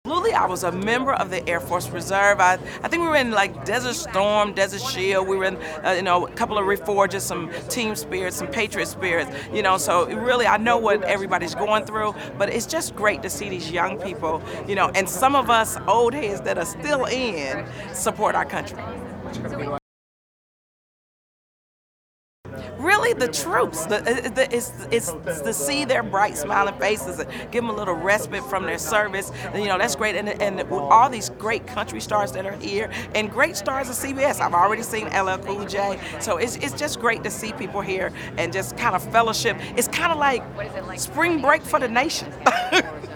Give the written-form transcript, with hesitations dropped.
Absolutely, I was a member of the Air Force Reserve. I think we were in like Desert Storm, Desert Shield. We were in, a couple of Reforges, some Team Spirits, some Patriot Spirits. So really, I know what everybody's going through, but it's just great to see these young people, and some of us old heads that are still in support our country. Really, the troops. It's to see their bright, smiling faces and give them a little respite from their service. That's great. And all these great country stars that are here and great stars of CBS. I've already seen LL Cool J. So it's just great to see people here and just kind of fellowship. It's kind of like spring break for the nation.